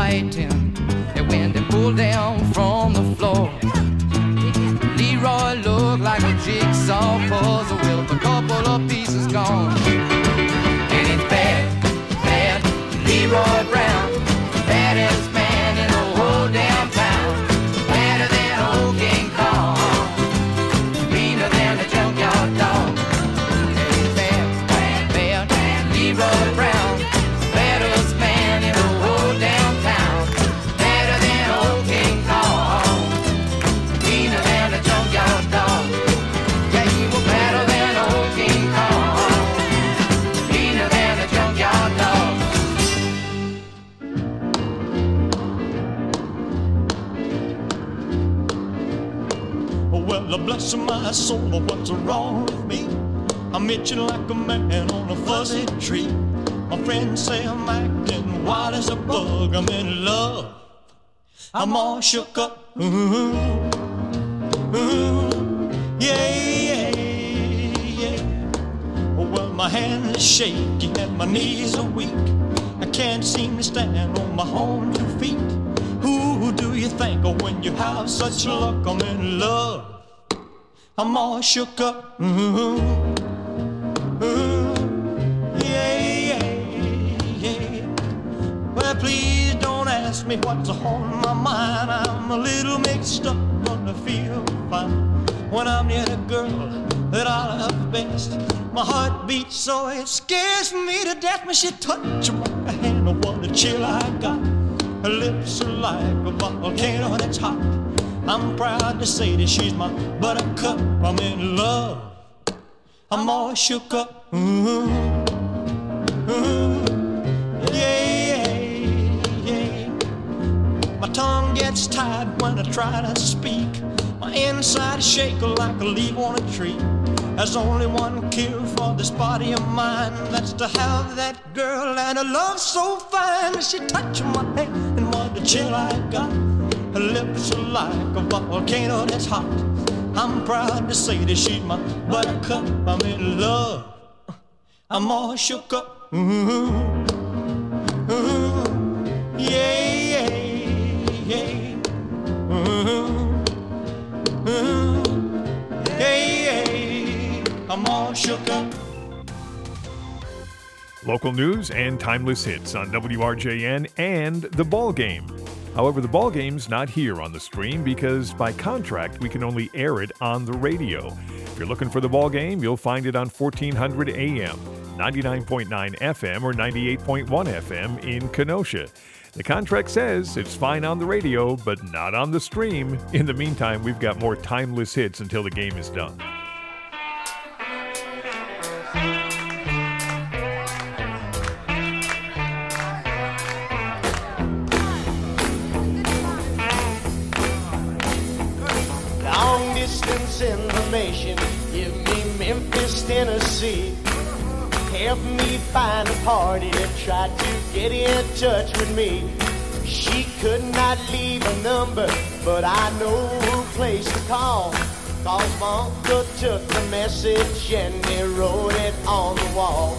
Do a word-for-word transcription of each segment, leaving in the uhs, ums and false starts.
fighting. And when they pulled down from the floor, Leroy looked like a jigsaw puzzle with a couple of pieces gone. And it's bad, bad Leroy Brown, baddest man in the whole damn town. Better than old King Kong, meaner than a junkyard dog. And it's bad, bad, bad Leroy Brown, baddest man in the whole damn town. Better than old King Kong, meaner than a junkyard dog. Yeah, he was better than old King Kong, meaner than a junkyard dog. Well, bless my soul, what's wrong with me? I'm itching like a man on a fuzzy tree. My friends say I'm acting wild as a bug. I'm in love, I'm all shook up. Ooh, ooh, yeah, yeah, yeah. Well, my hands are shaky and my knees are weak. I can't seem to stand on my own two feet. Who do you think of when you have such luck? I'm in love, I'm all shook up. Ooh, ooh, yeah, yeah, yeah. Well, please don't ask me what's on my mind. I'm a little mixed up, but I feel fine when I'm near the girl that I love best. My heart beats so it scares me to death when she touches my hand. Oh, what a chill I got. Her lips are like a volcano that's hot. I'm proud to say that she's my buttercup. I'm in love, I'm all shook up. Ooh, ooh, yeah, yeah. My tongue gets tied when I try to speak. My inside shake like a leaf on a tree. There's only one cure for this body of mine, that's to have that girl and a love so fine. She touched my hand and what a chill I got. Her lips are like a volcano that's hot. I'm proud to say that she's my buttercup. I'm in love, I'm all shook up. Ooh, ooh, yeah, yeah, yeah. Ooh, ooh, yeah, yeah. I'm all shook up. Local news and timeless hits on W R J N and The Ball Game. However, The Ball Game's not here on the stream because by contract we can only air it on the radio. If you're looking for The Ball Game, you'll find it on fourteen hundred A M, ninety-nine point nine F M, or ninety-eight point one F M in Kenosha. The contract says it's fine on the radio, but not on the stream. In the meantime, we've got more timeless hits until the game is done. Long distance information, give me Memphis, Tennessee. Help me find a party that tried to get in touch with me. She could not leave a number, but I know who place to call. Cause my uncle took the message and he wrote it on the wall.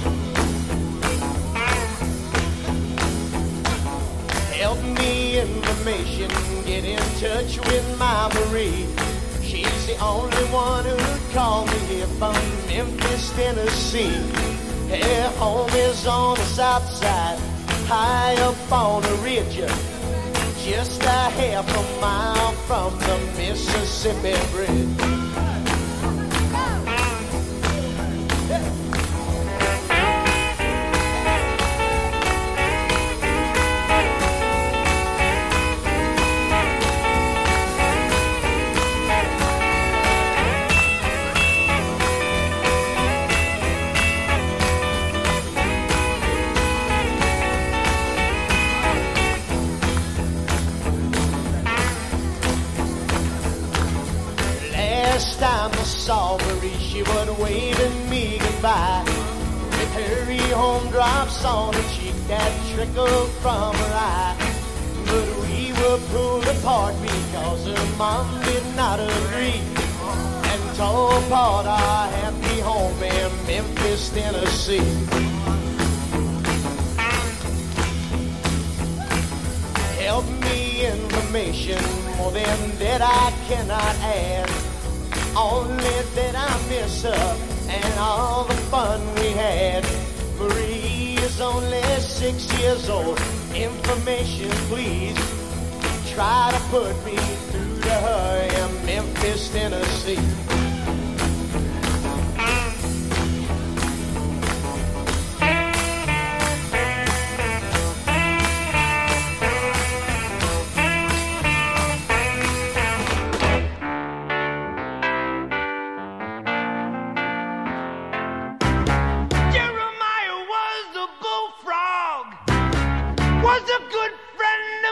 Help me information, get in touch with my Marie. She's the only one who called me here from Memphis, Tennessee. Her home is on the south side, high up on a ridge, just a half a mile from the Mississippi Bridge. Last time I saw Marie, she was waving me goodbye. With her home drops on her cheek that trickled from her eye. But we were pulled apart because her mom did not agree and tore apart our happy home in Memphis, Tennessee. information, more than that I cannot add. Only that I miss her and all the fun we had. Marie is only six years old. Information, please. Try to put me through to her in Memphis, Tennessee.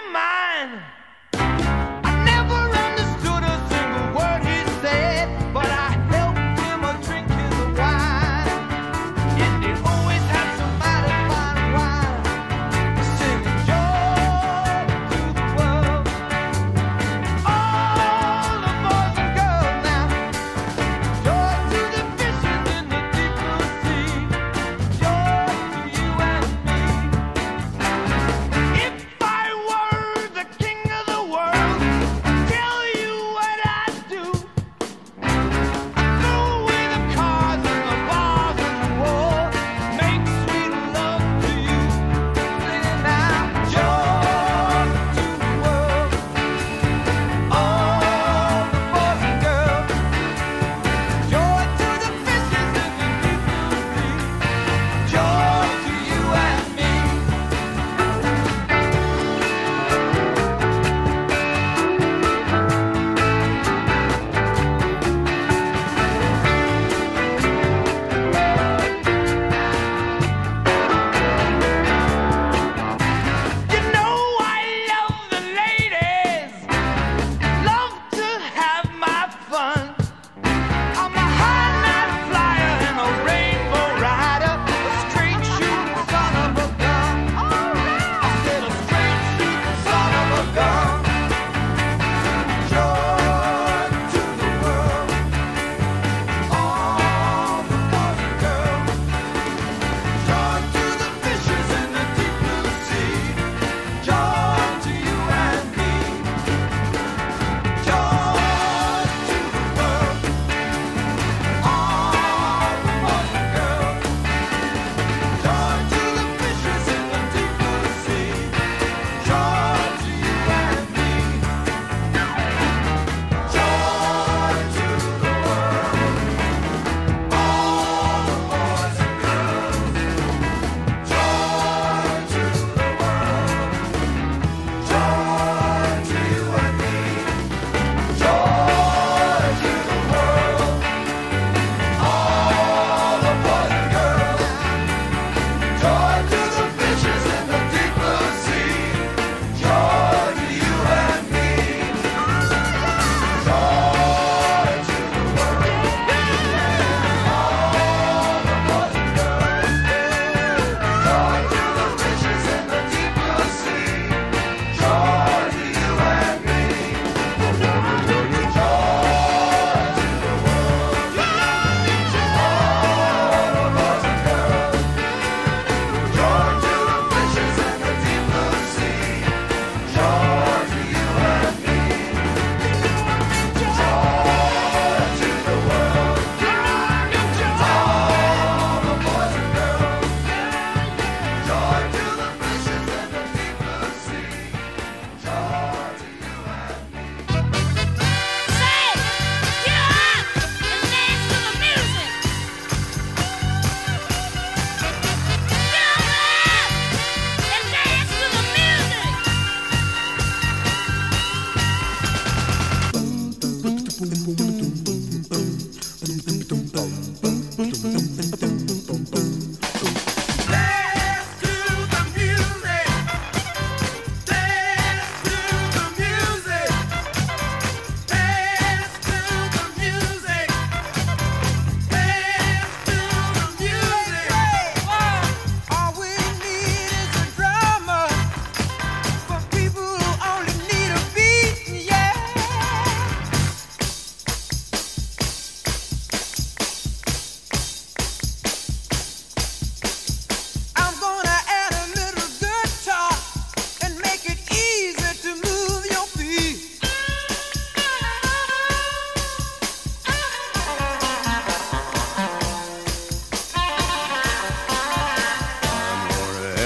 But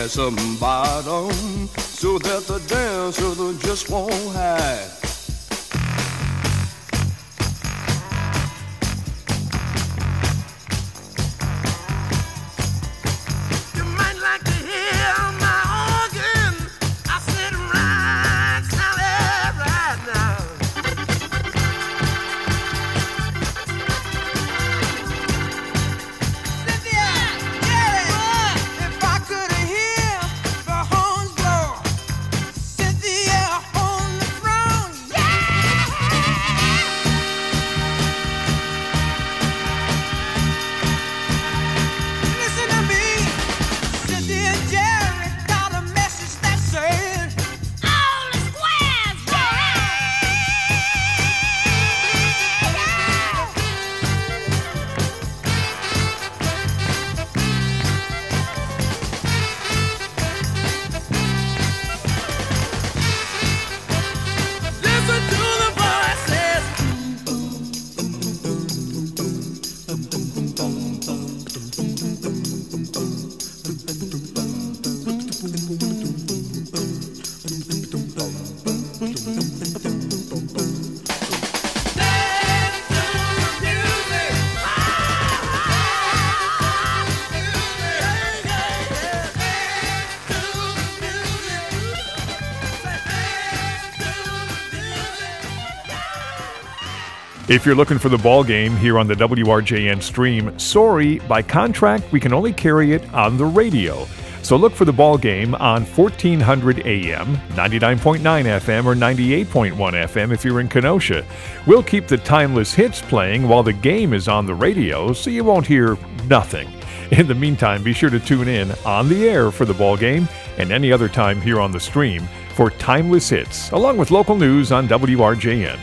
has some bottom so that the dancer just won't hide. If you're looking for the ball game here on the W R J N stream, sorry, by contract, we can only carry it on the radio. So look for the ball game on fourteen hundred A M, ninety-nine point nine F M, or ninety-eight point one F M if you're in Kenosha. We'll keep the timeless hits playing while the game is on the radio, so you won't hear nothing. In the meantime, be sure to tune in on the air for the ball game and any other time here on the stream for timeless hits, along with local news on W R J N.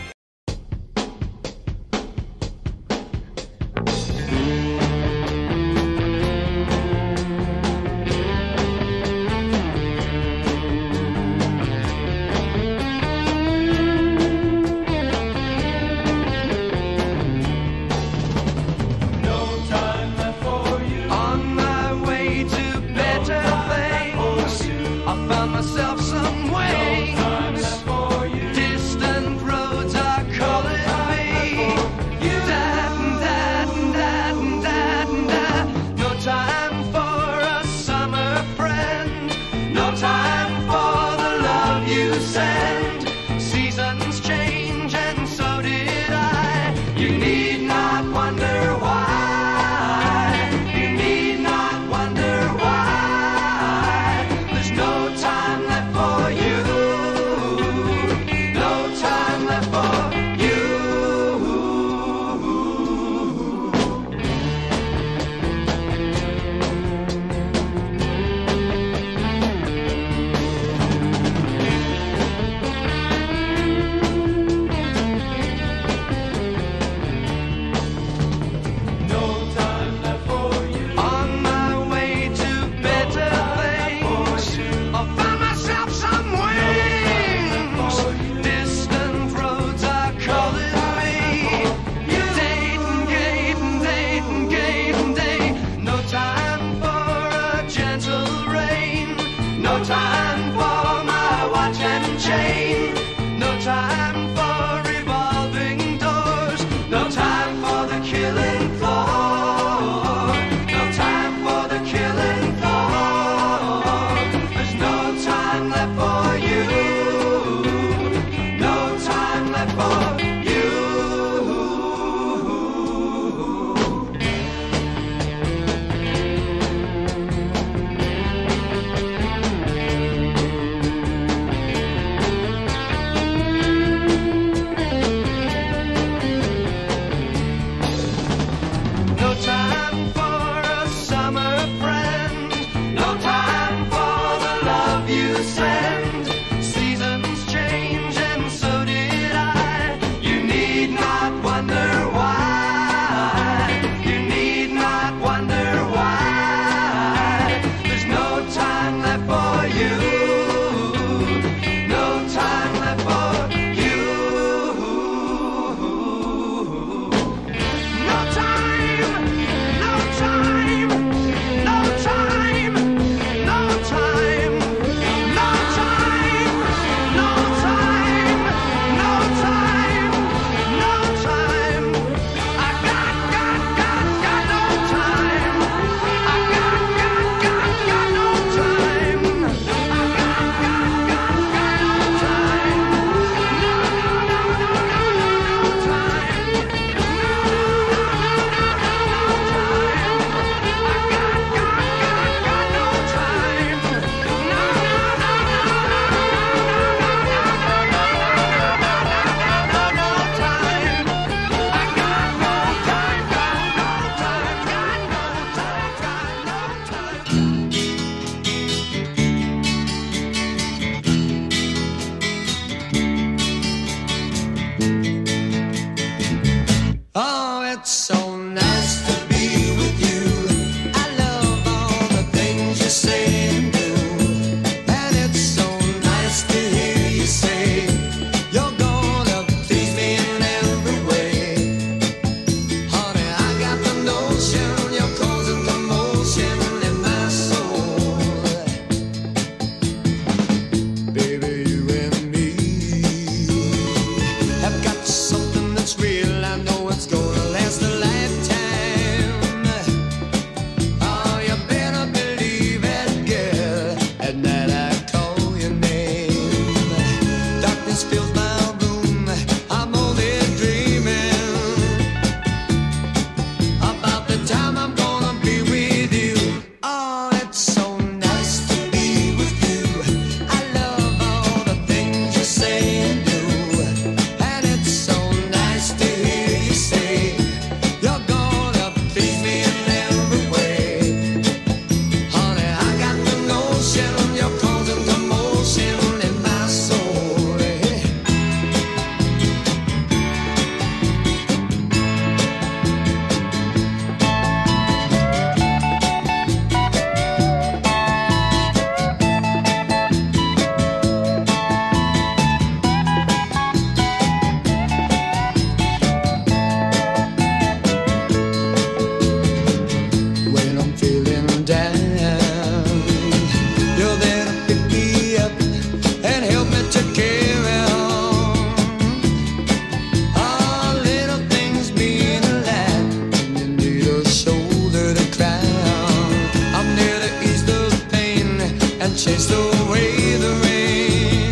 away the rain.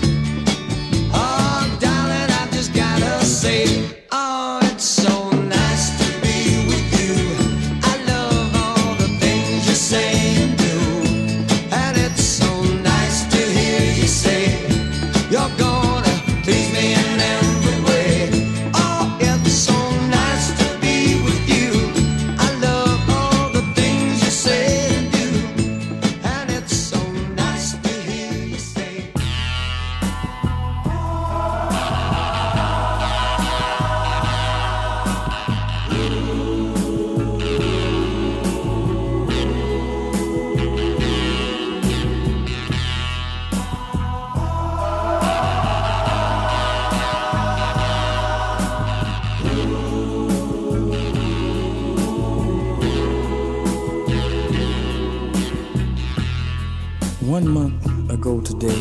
Oh, darling, I just gotta say, oh, it's so nice to be with you. I love all the things you say and do, and it's so nice to hear you say you're gonna please me in every way. Oh, it's so nice to be with you. I love all the things you say and do, and it's so nice to hear you say. One month ago today,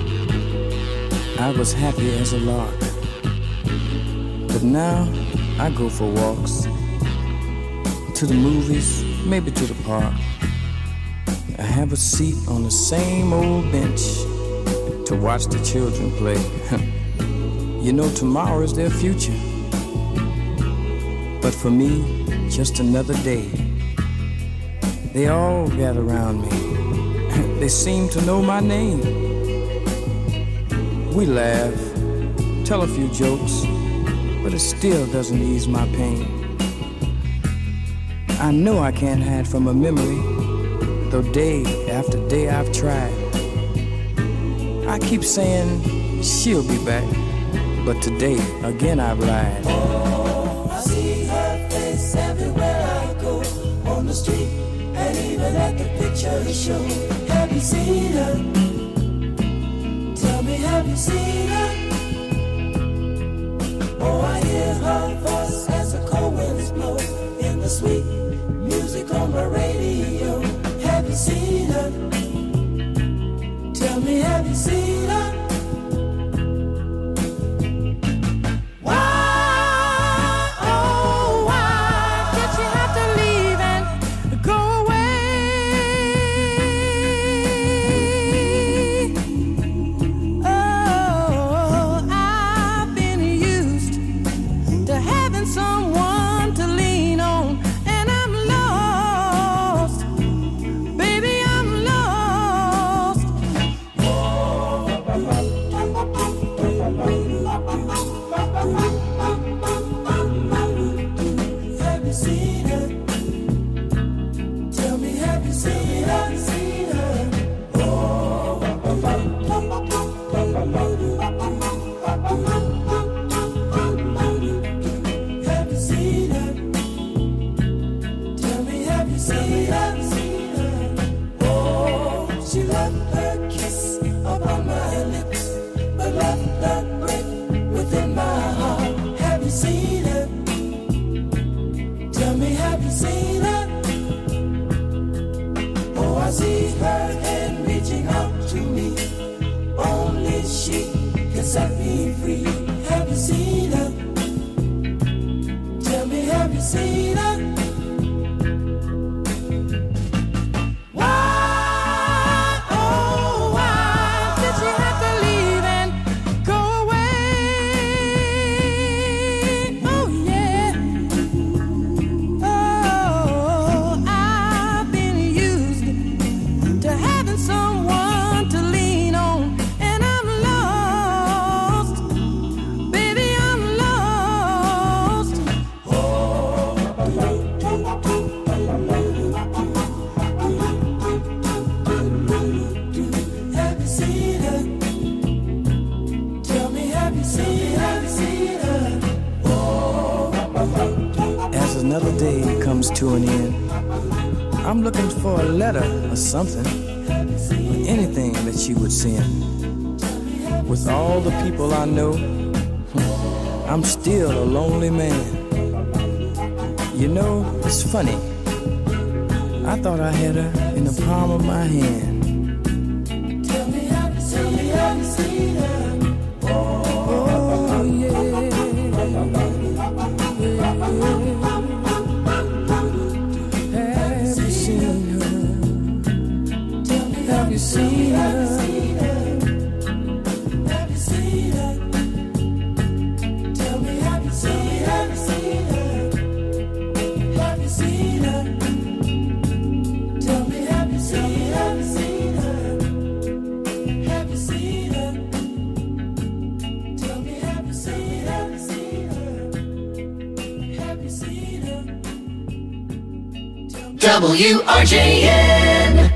I was happy as a lark. But now I go for walks, to the movies, maybe to the park. I have a seat on the same old bench to watch the children play. You know, tomorrow is their future. But for me, just another day. They all gather around me. They seem to know my name. We laugh, tell a few jokes, but it still doesn't ease my pain. I know I can't hide from a memory, though day after day I've tried. I keep saying she'll be back, but today again I've lied. Oh, I see her face everywhere I go, on the street and even at the picture show. Have you seen her? Tell me, have you seen her? Oh, I hear her voice as the cold winds blow in the sweet music on my radio. Have you seen her? Tell me, have you seen her? Another day comes to an end. I'm looking for a letter or something, or anything that she would send. With all the people I know, I'm still a lonely man. You know, it's funny. I thought I had her in the palm of my hand. Tell me, have you seen her? Have you seen her? Oh, yeah. Have you seen her? Have you seen her? W R J N.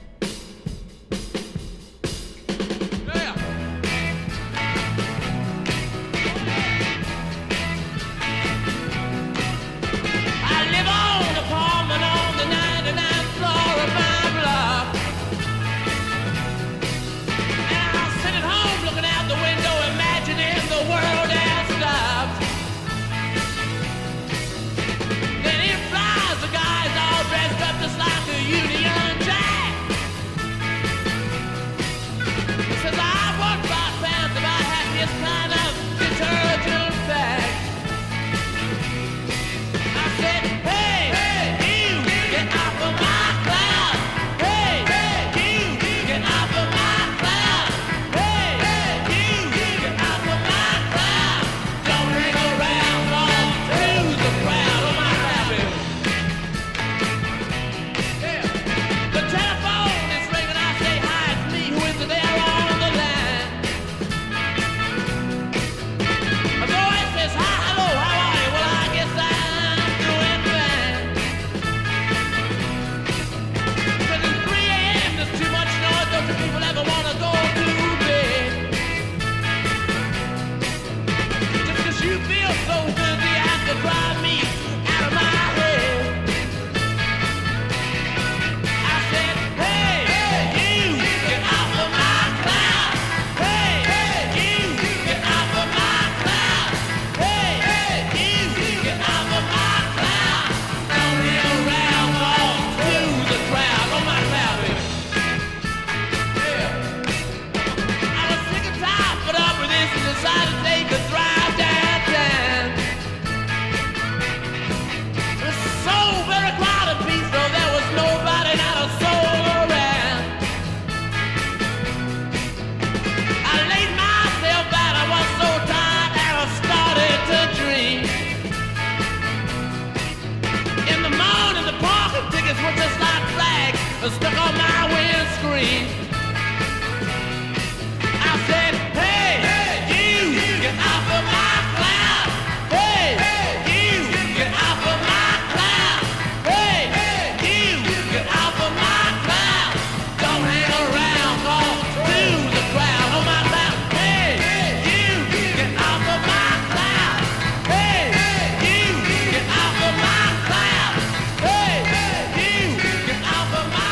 Stuck on my windscreen. I said, hey, hey, you, get off of my cloud. Hey, hey, you, get off of my cloud. Hey, hey, you, get off of my cloud. Don't hang around, call to the crowd on my cloud. Hey, hey, you, get off of my cloud. Hey, hey, you, get off of my cloud. Hey, hey, you, get off of my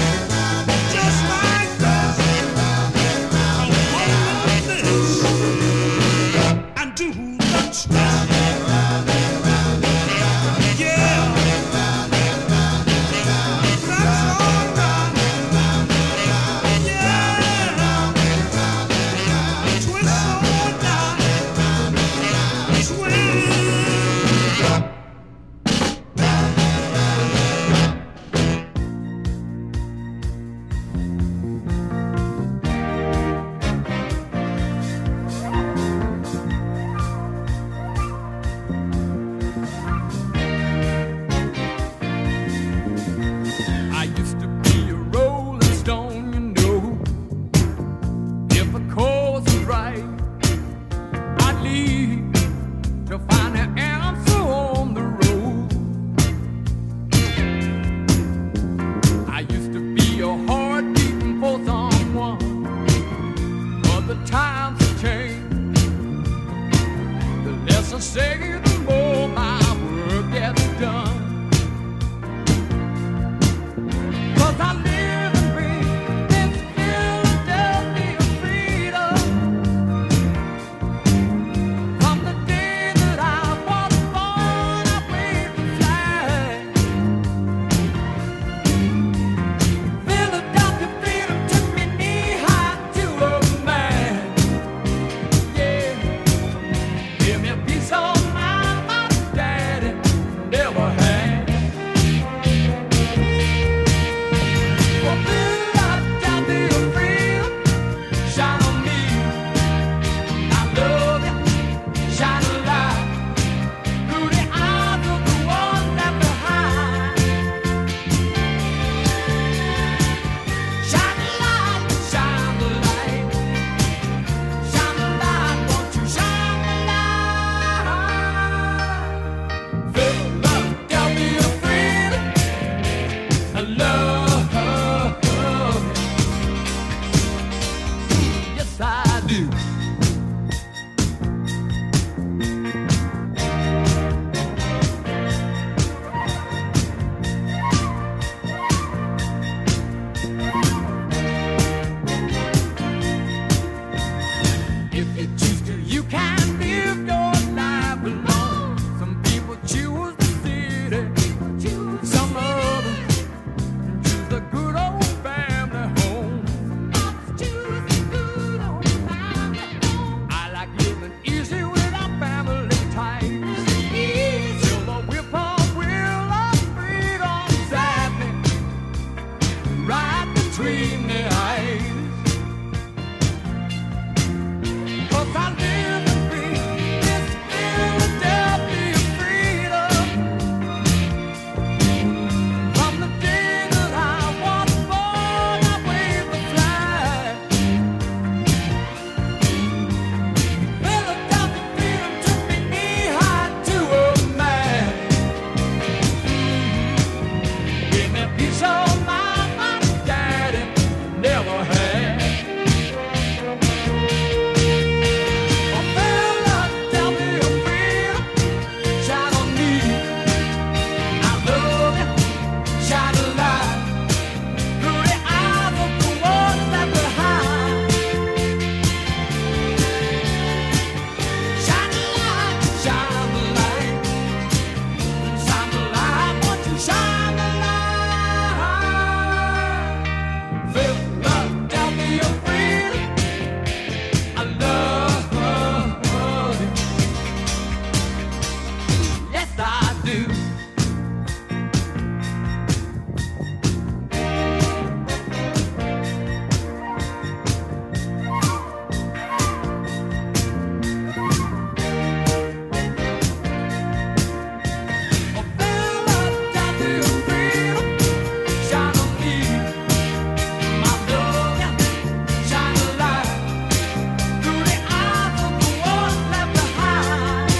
Just like this. Come on, this. lady. Some of them choose the good old family home. I like living easy without family ties. Till the whip-poor-will of freedom sat me right between the eyes. 'Cause I live to be this Philadelphia freedom. From the day that I was born, I waved the flag. Philadelphia freedom took me knee-high to a man. Give me peace of mind my daddy never had. Oh, Philadelphia freedom, shine on me. I love you, shine a light through the eyes of the ones left behind. Shine the light, shine the light, shine the light, won't you shine the light? Philadelphia freedom, I love you. Yes, I do. Oh, Philadelphia freedom, shine on me. My love, shine a light through the eyes of the ones left behind.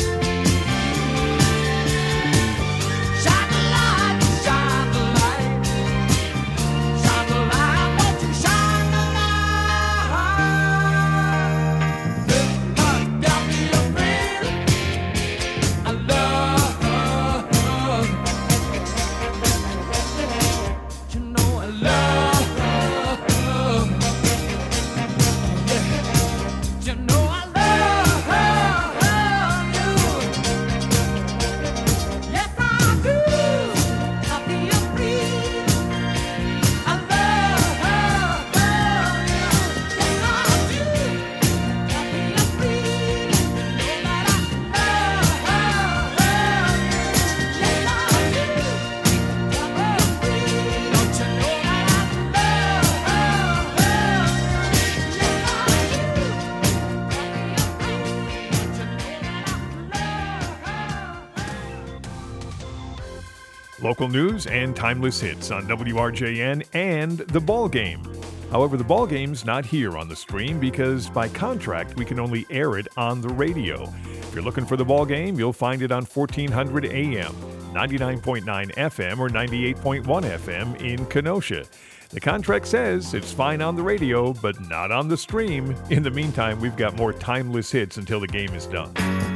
Shine the light, shine the light, shine the light, won't you shine the light? Philadelphia freedom, I love you. You know I love you. You know I love you. Yes, I do. Philadelphia freedom, I love you. Yes, I do. Philadelphia freedom, know that I love you. Yes, I do. Philadelphia freedom, don't you know that I love you? Yes, I do. Local news and timeless hits on W R J N and The Ball Game. However, The Ball Game's not here on the stream because by contract we can only air it on the radio. If you're looking for The Ball Game, you'll find it on fourteen hundred A M, ninety-nine point nine F M, or ninety-eight point one F M in Kenosha. The contract says it's fine on the radio, but not on the stream. In the meantime, we've got more timeless hits until the game is done.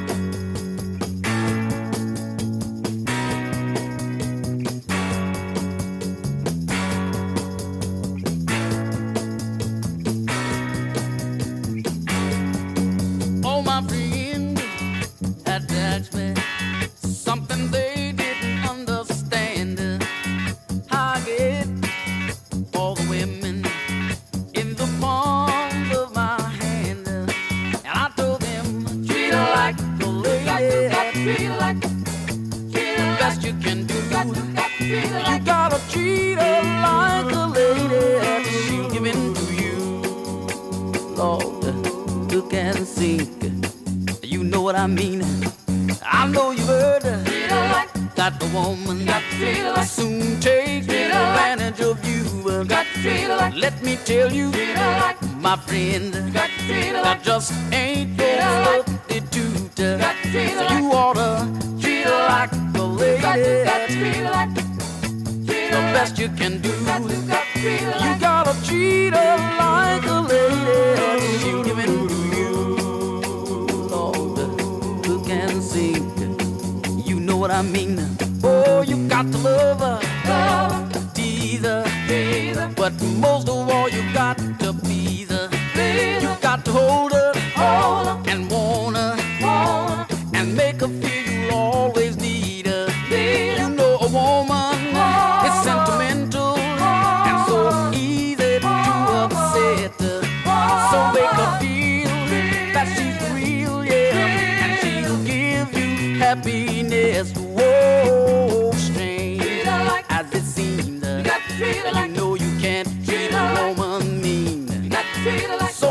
Oh, my friend had to ask me something they didn't understand. I get all the women in the palm of my hand, and I told them treat her like a lady. Got to treat her like, treat her the best you can do. Got to, got to treat her like, you gotta treat her like a lady. She'll give in to you, Lord. Look and sink. You know what I mean. I know you've heard that the woman like, soon take advantage like, of you. Like, let me tell you, like, my friend, that just ain't your substitute. So you oughta treat her like a lady. Like, the best you can do. You gotta treat her like a lady. She'll give in to you, Lord. Look and sink. You know what I mean. Oh, you got to love her, love her, tease her, tease her. But most of all, you got to please her. Please you her. Got to hold her, hold her, and want her, want her, and make her feel you'll always need her. Need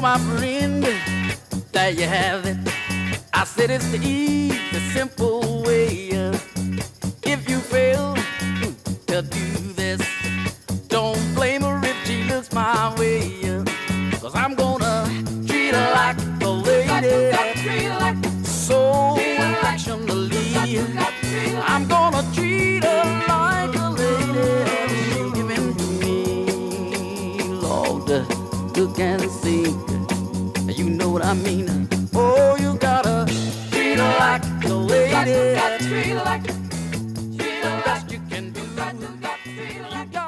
my friend, there you have it. I said it's the easy, simple way. If you fail to do this, don't blame her if she looks my way. Cause I'm gonna treat her like a lady, so affectionately. I'm gonna treat her like a lady. She's giving to me, Lord, look and see. You know what I mean? Oh, you gotta treat her like a lady. Gotta treat her like the best you can do. You got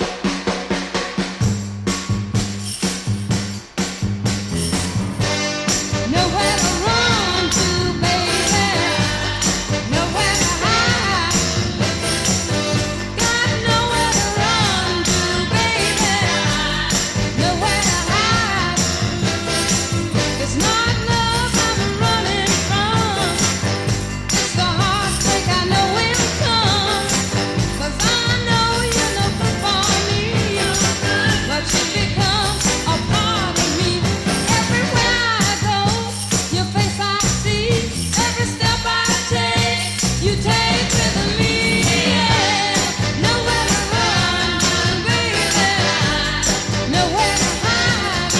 nowhere to run to, baby. Nowhere to hide. Got nowhere to run to, baby. Nowhere to hide. It's not love I'm running from. It's the heartbreak I know will come. 'Cause I know you're no good for me. But you become a part of me. Everywhere I go, your face I see. Every step I take, you take with me. Nowhere to run to, baby. Nowhere to hide.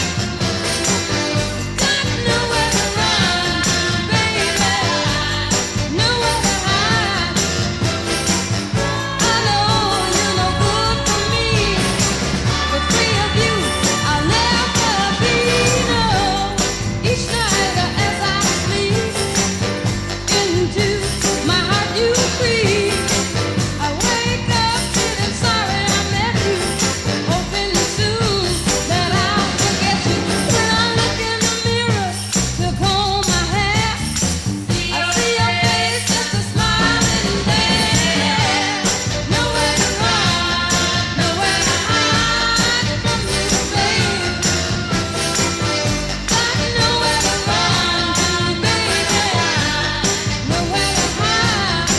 Got nowhere to run to, baby. Nowhere to hide. I know you're no good for me. The three of you, I'll never be. No, each night as I sleep, into my heart you creep. I wake up feeling sorry I met you, hoping soon that I'll forget you. When I look in the mirror to comb my hair, I see your face just a smiling there. Nowhere to run, nowhere to hide from you, babe. Got nowhere to run to, baby. Nowhere to hide.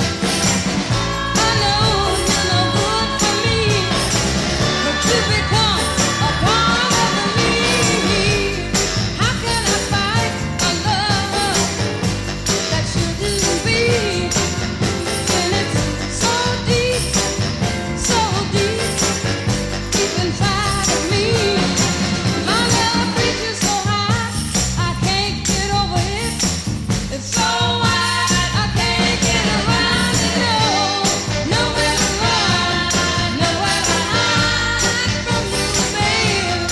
I know you're no good for me, but you become a part of me. How can I fight a love that shouldn't be? When it's so deep, so deep, deep inside of me. My love reaches so high, I can't get over it. It's so wide, I can't get around it. No, nowhere to run, nowhere to hide from you, babe.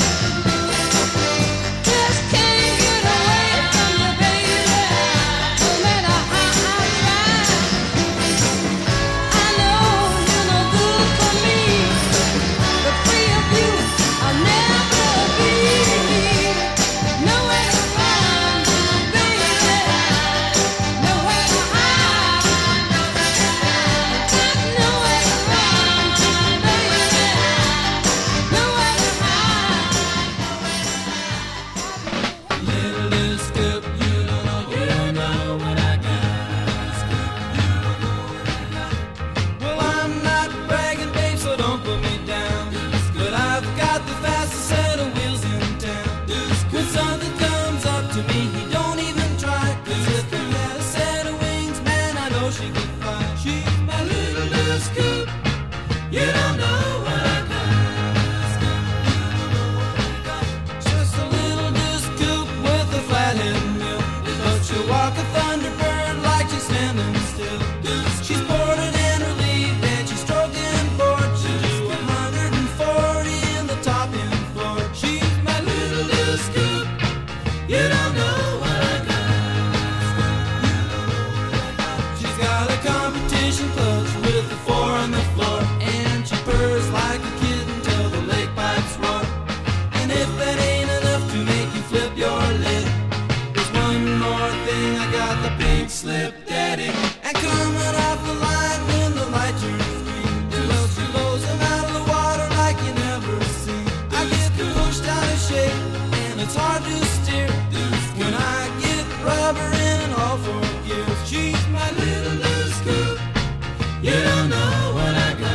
Just can't get away from you, baby. No matter how I try. I know you're no good for me. The three of you, I'll never be. Nowhere to run to, baby. Nowhere to hide. Got nowhere to run to, baby. Nowhere to hide. Little scoop, you don't know, you don't know what I got. Well, I'm not bragging, babe, so don't put me down. But I've got the fastest set of wheels in town. When something comes up to me, he don't even try. 'Cause if he had a set of wings, man, I know she could fly. She's my little little scoop. You don't know what I got. Just a little disc coupe with a flathead mill. But she'll walk a thunderbird like she's standing still. She's boarded and relieved and she's stroking board. She'll do one hundred forty in the top end floor. She's my little disc coupe. You don't know what I got. She's got a competition clutch with the four on the floor. And she purrs like a kitten till the lake pipes roar. And if that ain't enough to make you flip your lid, there's one more thing, I got the pink slip daddy. And coming off the line when the light turns green, well, she blows them out of the water like you never seen. I get pushed out of shape and it's hard to steer when I get rubber in all four gears. She's my little little scoop. You don't know what I got.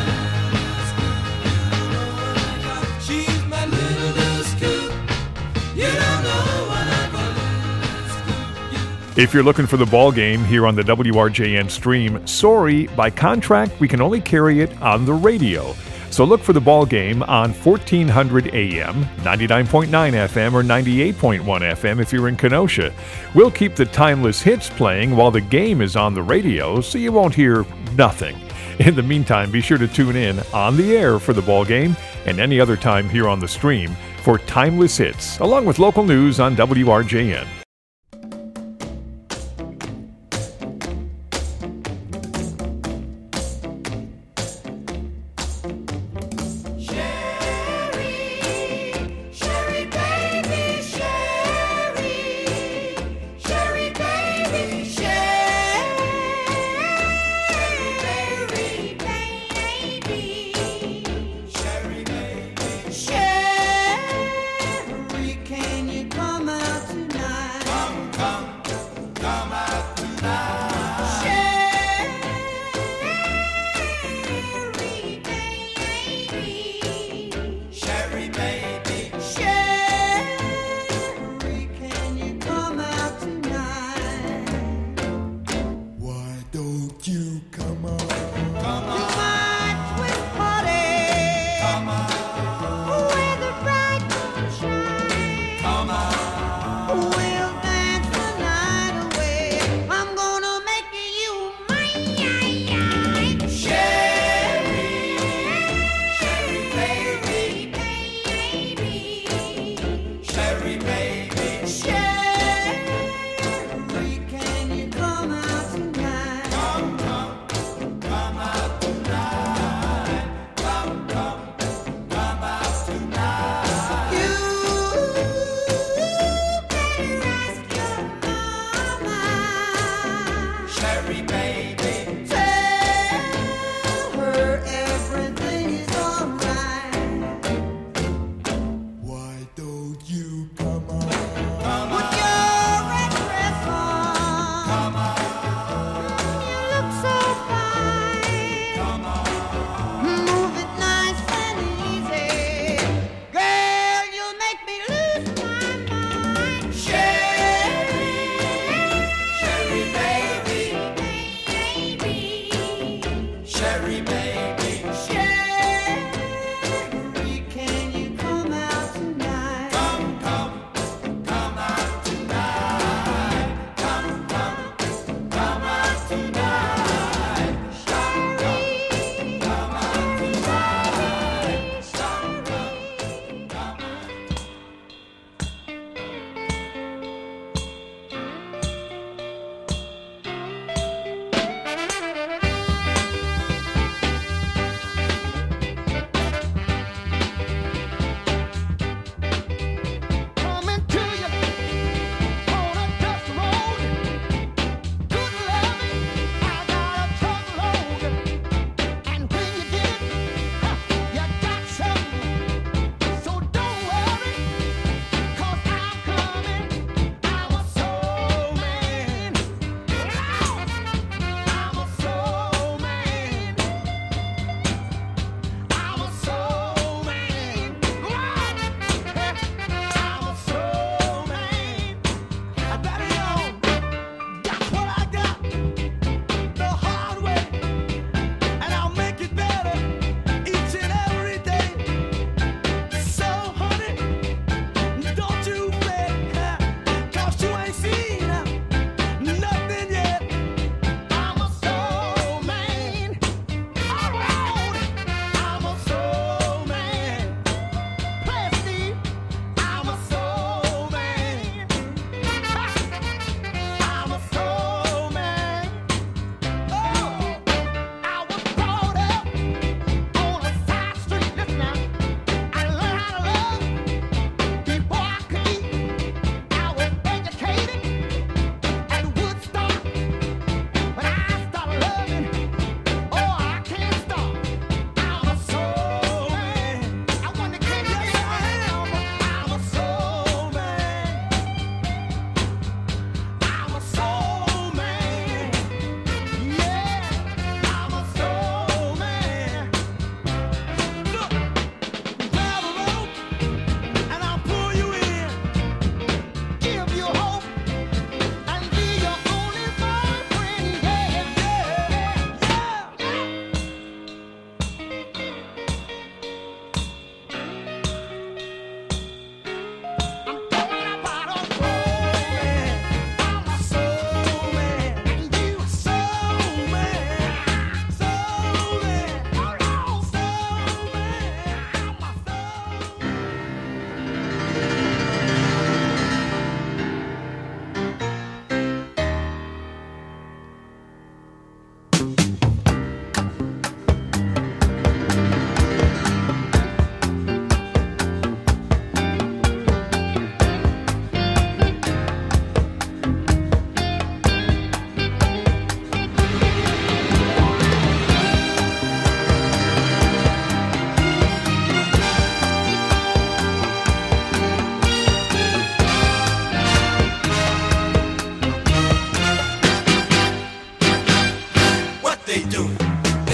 If you're looking for the ball game here on the W R J N stream, sorry, by contract, we can only carry it on the radio. So look for the ball game on fourteen hundred A M, ninety-nine point nine F M, or ninety-eight point one F M if you're in Kenosha. We'll keep the timeless hits playing while the game is on the radio, so you won't hear nothing. In the meantime, be sure to tune in on the air for the ball game and any other time here on the stream for timeless hits, along with local news on W R J N.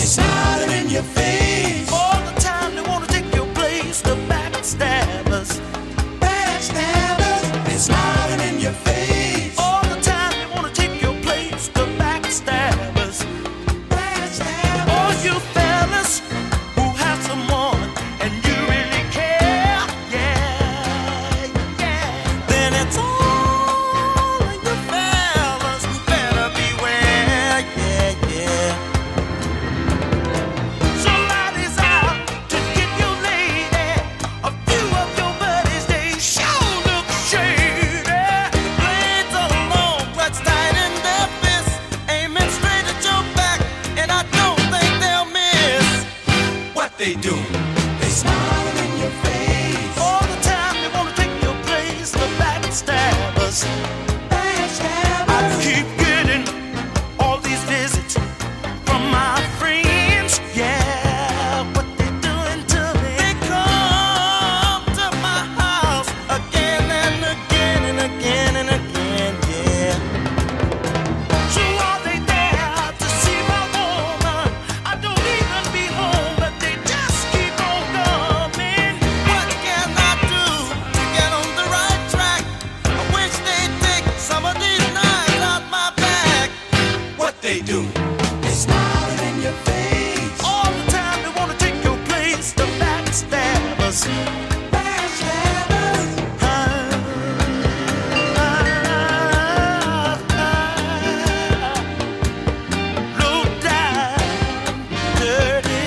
They smiling in your face. All the time they wanna take your place. The backstabbers. Backstabbers. They smiling in your face. All the time they wanna take your place. The backstabbers. Backstabbers. All you fellas who have someone and you really care, yeah, yeah. Then it's all of you fellas who better beware, yeah, yeah. Somebody's out to get your lady. A few of your buddies, they sure look shady. Blades are long, clutch tight in their fists, aiming straight at your back, and I don't think they'll miss. What they do? They smile in your face. All the time they wanna take your place. The backstabbers. Backstabbers. I keep getting all these visits from my friends. Yeah, what they doing to me? They come to my house again and again and again and again. Yeah. So are they there to see my woman? I don't even be home, but they just keep on coming. What can I do to get on the right track? I wish they'd take some of these knives out my back. What they do? They smile in your face. All the time they wanna take your place. The backstabbers. Backstabbers. Ah, ah, ah. Low down, dirty.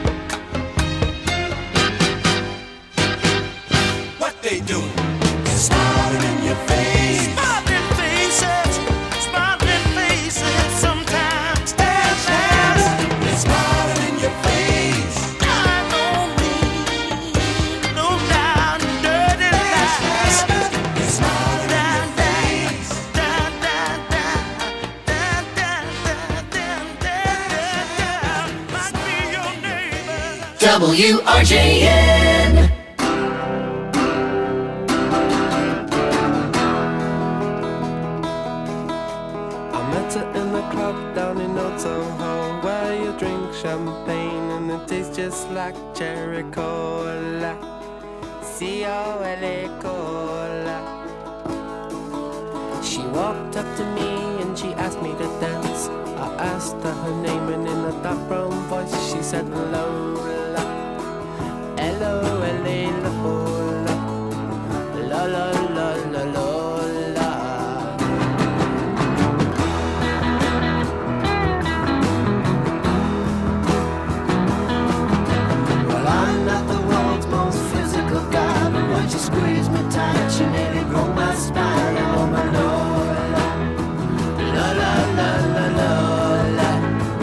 What they do? They smiling in your face. Smiling faces, smiling faces. Sometimes backstabbers. They smiling in your face. I know me. Low down, dirty lies. They smiling in your face. Down, down, down, down, down, down, down, down, down. Might be your neighbor. W R J N. I met her in the club down in Old Soho, where you drink champagne and it tastes just like cherry cola. C O L A cola. She walked up to me and she asked me to dance. I asked her her name and in a dark brown voice she said Lola. L O L A Lola. La la la la Lola. Well, I'm not the world's most physical guy, but when she squeezed me tight, she nearly broke my spine. Oh my Lola, la la la la Lola.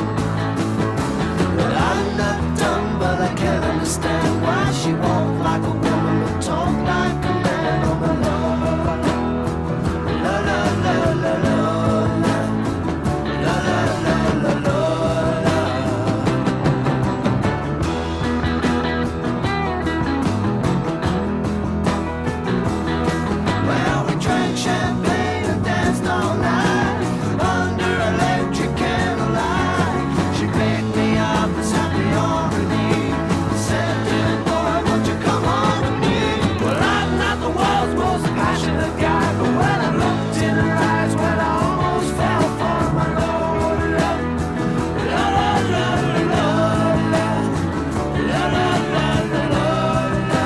Well, I'm not dumb, but I can't understand why she walked like a woman but talked like a man. Oh my Lola, la la la la Lola, la la la la Lola. Well, we drank champagne and danced all night under electric candlelight. She picked me up and sat me on her knee. Said, "Little boy, won't you come on with me?" Well, I'm not the world's most passionate guy, but when I looked in her eyes, well, I almost fell for my Lola. La la la la Lola. La la la la Lola.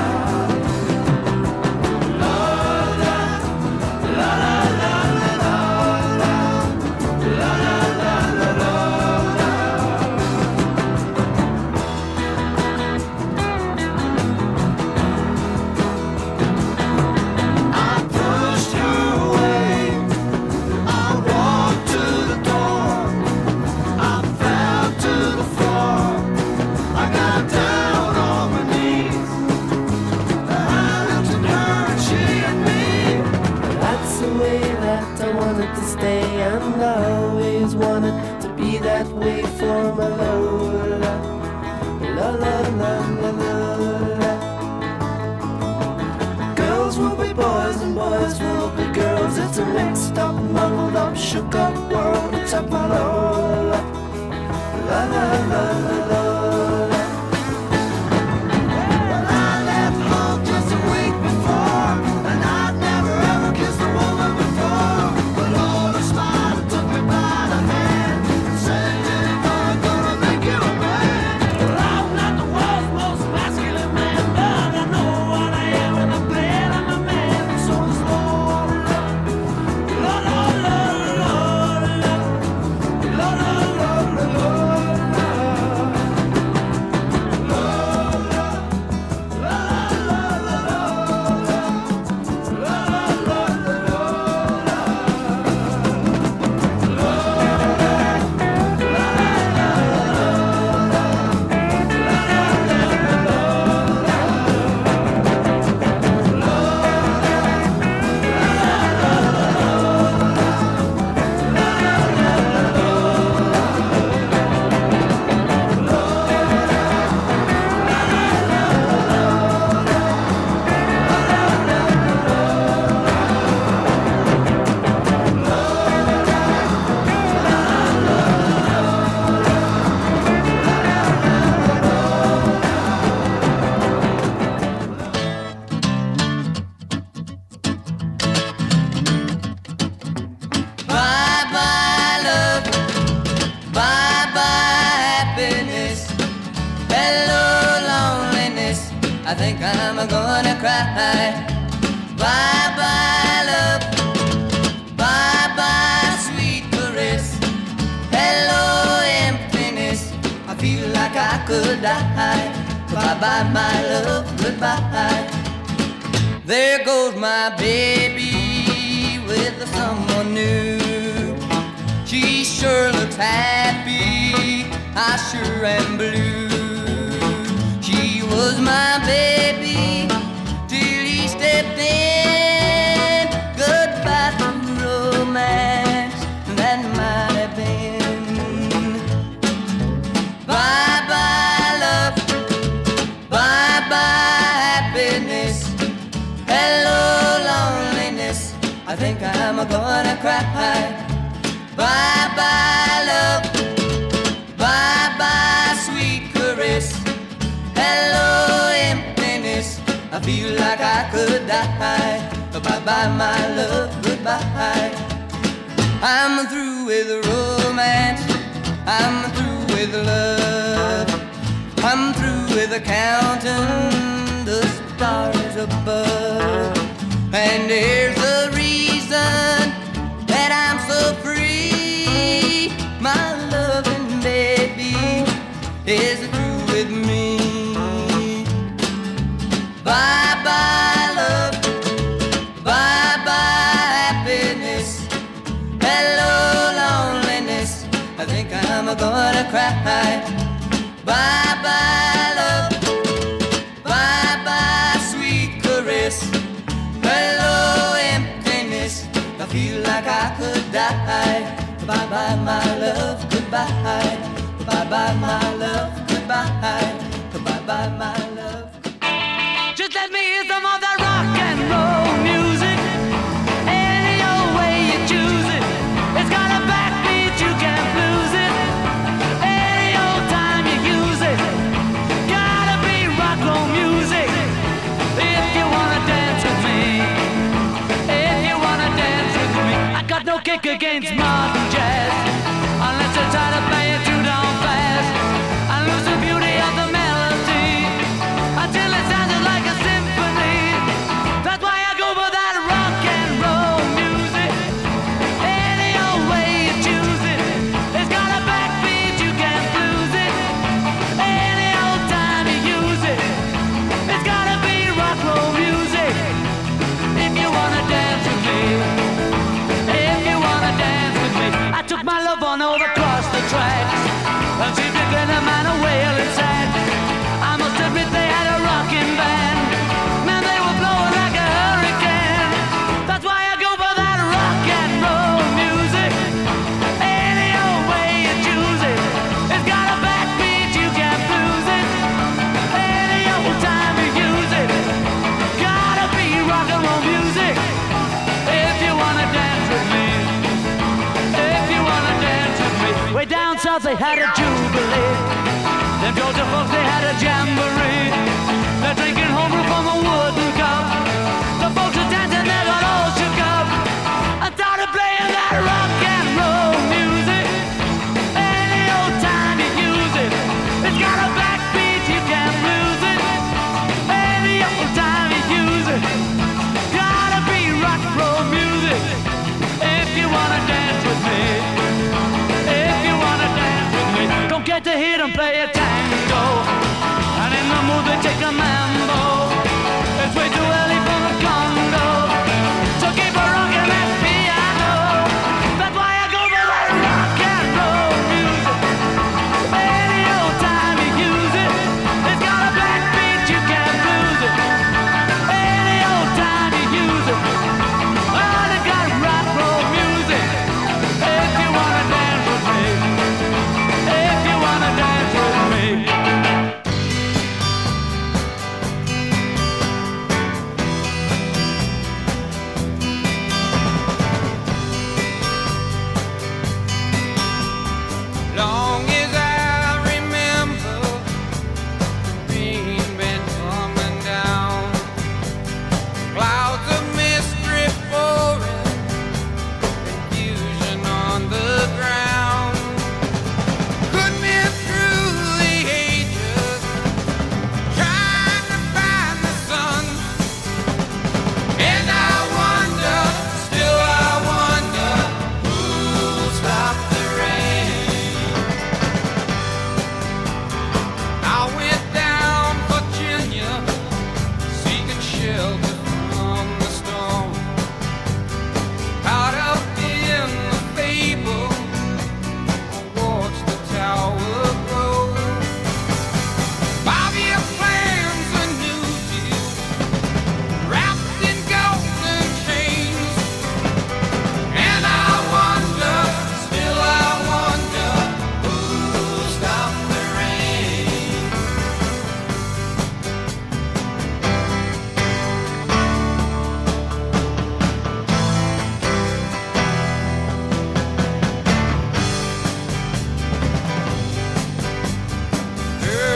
Lola. La la la la Lola. La la la la Lola. I pushed her away. I walked to the door. I fell to the floor. I got down on my knees. I looked at her and she at me. That's the way that I wanted to stay, and I always wanted to be that way for my Lola. La la la la Lola. Girls will be boys and boys will be girls. It's a mixed up, muddled up, shook up world. It's up my Lola. La la la la Hello, loneliness, I think I'm gonna cry. Bye-bye, love, bye-bye, sweet caress. Hello, emptiness, I feel like I could die. Bye-bye, my love, goodbye. There goes my baby with someone new. She sure looks happy, I sure am blue. She was my baby till he stepped in. Goodbye to romance, that might have been. Bye-bye, love, bye-bye, happiness. Hello, loneliness, I think I'm gonna cry. Bye-bye, love, bye-bye, sweet caress. Hello, emptiness, I feel like I could die. Bye-bye, my love, goodbye. I'm through with romance, I'm through with love. I'm through with counting the stars above. And here's the reason that I'm so free. My loving baby is through with me. Bye-bye, love, bye-bye, happiness. Hello, loneliness, I think I'm gonna cry. Bye-bye, love, bye-bye, sweet caress. Hello, emptiness, I feel like I could die. Bye-bye, my love, goodbye. Bye-bye, my love, goodbye. Bye-bye, my love. Just let me hear some of that rock and roll music. Any old way you choose it. It's got a backbeat, you can't lose it. Any old time you use it. Gotta be rock roll music. If you wanna dance with me. If you wanna dance with me. I got no kick against modern jazz. Unless you try to play it too down fast. I lose the beauty of the melody. Until it sounded like a symphony. That's why I go for that rock and roll music. Any old way you choose it. It's got a backbeat, you can't lose it. Any old time you use it. It's gotta be rock roll music. If you wanna dance with me. If you wanna dance with me. I took my love on over across the tracks. And she took a man away inside. I must admit they had a rocking band. Man, they were blowing like a hurricane. That's why I go for that rock and roll music. Any old way you choose it. It's got a backbeat, you can't lose it. Any old time you use it. Gotta be rock and roll music. If you wanna dance with me. If you wanna dance with me. Way down south they had a jubilee. Them Georgia folks, they had a jamboree. They're drinking homebrew from a wooden cup. The folks are dancing, they got all shook up. I started playing that rock and roll music. Any old time you use it. It's got a backbeat, you can't lose it. Any old time you use it. Gotta be rock and roll music. If you wanna dance with me. If you wanna dance with me. Don't get to hear them play a tango. And in the mood they take a mambo. It's way too early for the Congo. So keep a rockin' that piano. That's why I go for that rock and roll music. Any old time you use it. It's got a backbeat, you can't lose it. Any old time you use it. Oh, they got rock roll music. If you wanna dance with me. If you wanna dance with me.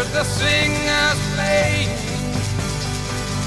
the singers